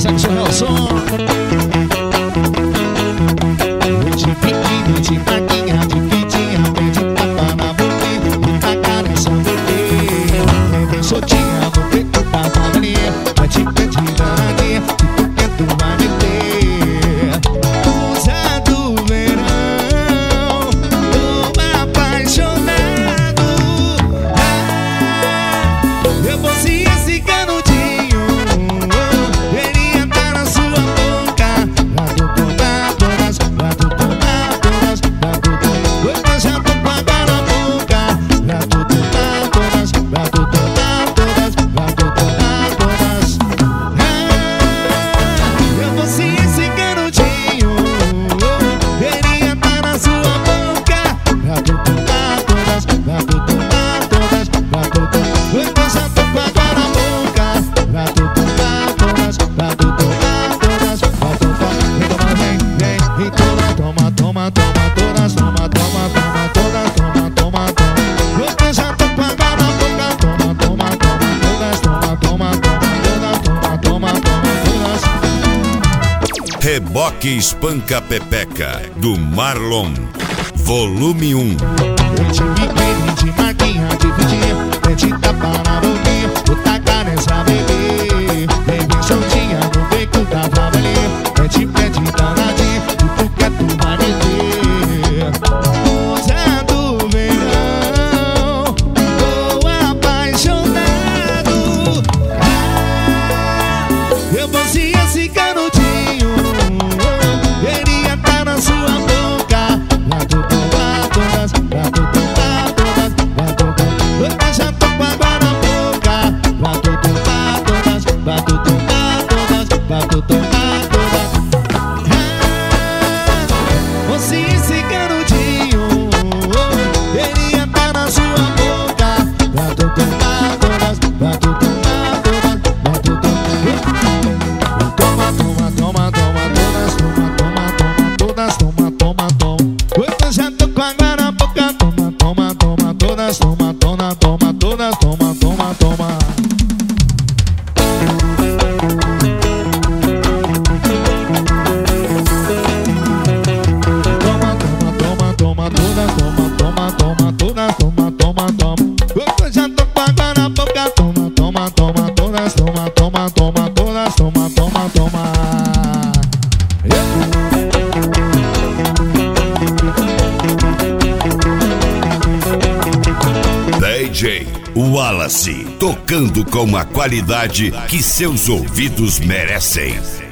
Sexo Nelson. De biquíni, de maquinha, de fitinha, pede tapa na boquinha e taca nessa bebê. Bem soltinha no peito da família, vai te pedir danadinha, que tu quer tu vai meter. Usa do verão, tô apaixonado. Eu vou se esse canudinho, ele entra na sua boca. Lá do tomar todas, lá do tomar todas, lá do tomar. Eu já tô com água na boca. Lá do tomar todas, lá do tomar todas, lá do tomar todas. Eu vou se esse canudinho, ele entra na sua boca. Lá do tomar todas, lá do tomar todas, lá do tomar. Eu já tô com água na boca. Lá do tomar todas, lá do tomar todas, lá do tomar. Vem, e toda, toma, toma, toma todas, toma, toma, toma todas, toma, toma, toma. Eu já tô com água na boca. Toma, toma, toma todas, toma, toma, toma todas, toma, toma, toma todas. Reboque Espanca Pepeca, do Marlon, volume 1. De biquíni, de maquinha, de fitinha, pede tapa na boquinha, vou tacar nessa bebê. Bem soltinha no beco da família, pede danadinha, que tu quer tu vai meter. Usa do verão, tô apaixonado. Eu vou se esse canudinho, ele entra na sua boca. Lá do tomar todas, lá do tomar todas, lá do tomar. Eu já tô com água na boca. Lá do tomar todas, lá do tomar todas, lá do tomar todas. Você esse canudinho, ele entra na sua boca. Lá do tomar todas, lá do tomar todas, lá do tomar. Toma, toma, toma, toma todas, toma, toma, toma todas, toma, toma, toma. Eu já tô com água na boca. Toma, toma, toma todas, toma, toma, toma todas, toma, toma, toma. Toma, toma, toma, toma todas, toma, toma, toma todas, toma, toma, toma. Eu já tô com água na boca. Toma, toma, toma todas, toma, toma, toma todas, toma, toma, toma. DJ Wallace, tocando com a qualidade que seus ouvidos merecem.